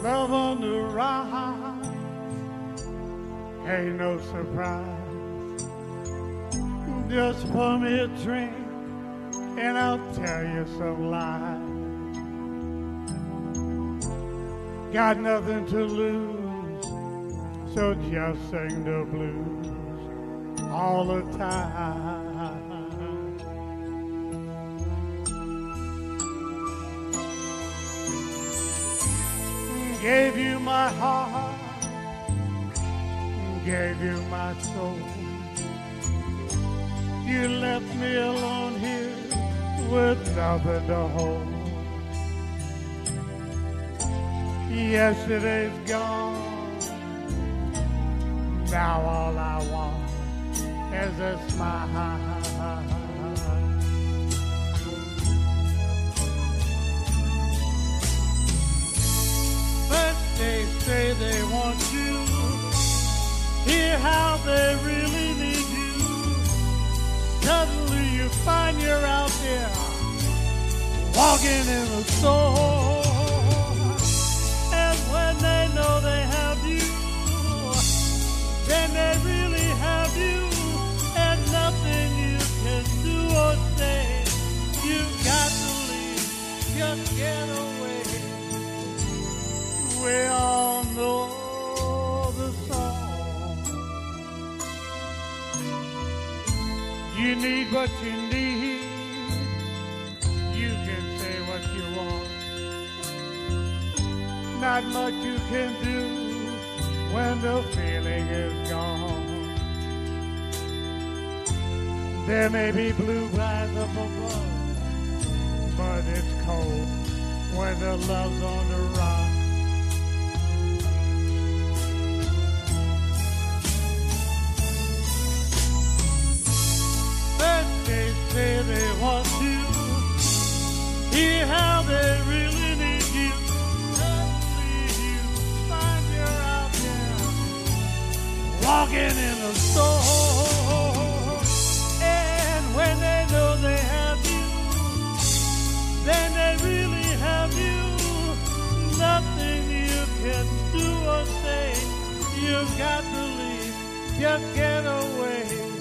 love on the rise, ain't no surprise. Just pour me a drink and I'll tell you some lies. Got nothing to lose, so just sing the blues all the time. Gave you my heart, gave you my soul. You left me alone here with nothing to hold. Yesterday's gone, now all I want is a smile. First they say they want you, hear how they really need you. Suddenly you find you're out there, walking in the store. And when they know they have you, then they really have you. And nothing you can do or say, you've got to leave, just get away. We all know the song. You need what you need. You can say what you want. Not much you can do when the feeling is gone. There may be blue skies up above, but it's cold when the love's on the run. They say they want you, hear how they really need you. Suddenly you find you're out there, walking in the store. And when they know they have you, then they really have you. Nothing you can do or say, you've got to leave, just get away.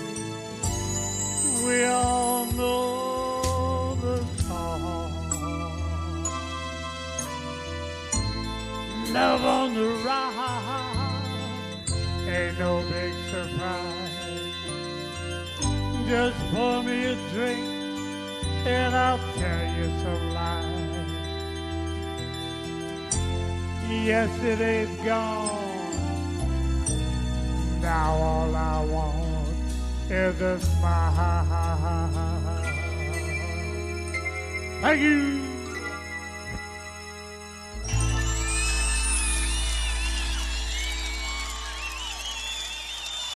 We all know the song. Love on the rise, ain't no big surprise. Just pour me a drink and I'll tell you some lies. Yesterday's gone, now all I want is a smile. Thank you.